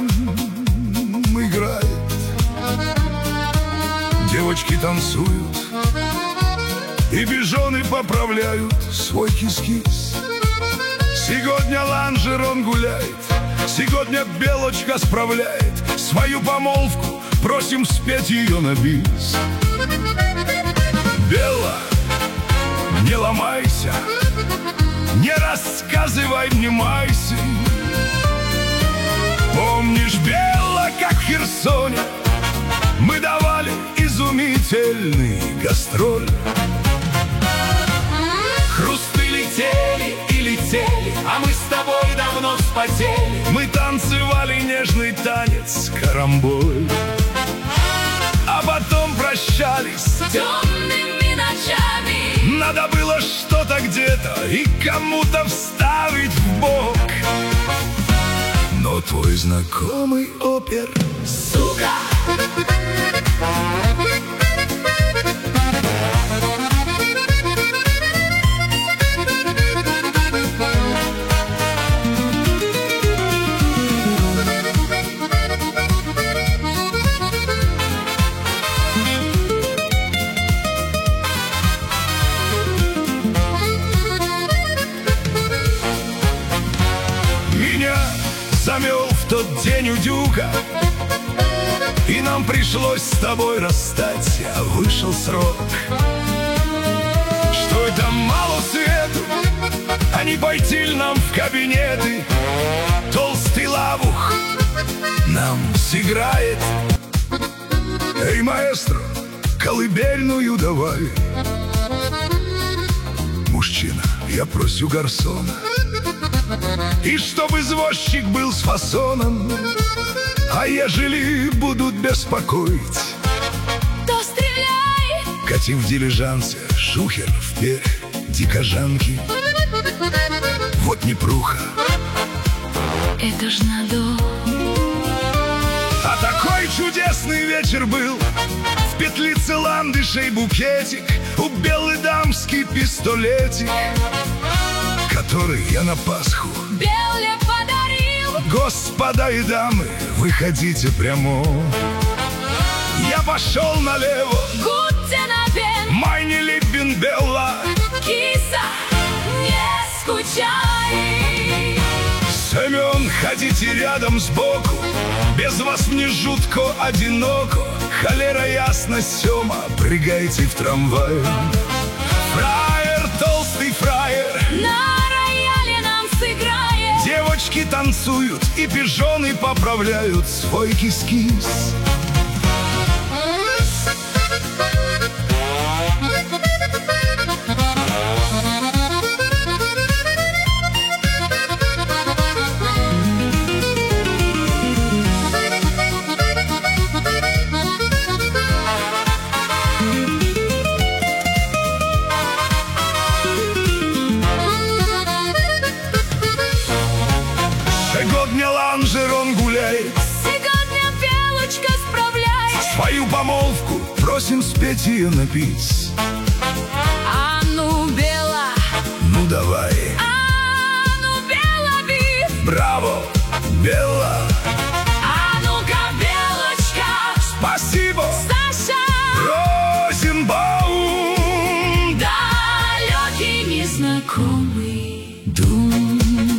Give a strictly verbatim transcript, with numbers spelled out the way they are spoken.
рядом играет. Девочки танцуют, и пижоны поправляют свой кис-кис. Сегодня ланжерон гуляет, сегодня Белочка справляет свою помолвку, просим спеть ее на бис. Бела, не ломайся, не рассказывай мне майся. Помнишь, Бела, как в Херсоне мы давали изумительный гастроль? Хрусты летели и летели, а мы с тобой давно вспотели. Мы танцевали нежный танец карамболь, а потом прощались с темными ночами. Надо было что-то где-то и кому-то вставить в бок. Но твой знакомый опер, сука, замел в тот день удюга, и нам пришлось с тобой расстаться, вышел срок. Что это мало свету, а не пойти ли нам в кабинеты? Толстый лавух нам сыграет. Эй, маэстро, колыбельную давай. Мужчина, я просю гарсона, и чтоб извозчик был с фасоном. А ежели будут беспокоить, то стреляй. Катим в дилижансе, шухер вверх, дикожанки. Вот непруха, это ж надо. А такой чудесный вечер был. В петлице ландышей букетик, у белый дамский пистолетик, который я на Пасху Белле подарил. Господа и дамы, выходите прямо. Я пошел налево. Гутен Абен, Майни Либбин Белла. киса, не скучай. Семен, ходите рядом сбоку, без вас мне жутко одиноко. Холера ясно, Сема, прыгайте в трамвай. Фраер, толстый фраер, На рояле нам сыграет. девочки танцуют, и пижоны поправляют свой кис-кис. Сегодня ланжерон гуляет, Сегодня Белочка справляет свою помолвку просим спеть ее на бис. А ну, Бела, Ну давай, а ну, Бела, биф. браво, Белла, А ну-ка, Белочка, спасибо, Саша, Розенбаум. далекий незнакомый дом.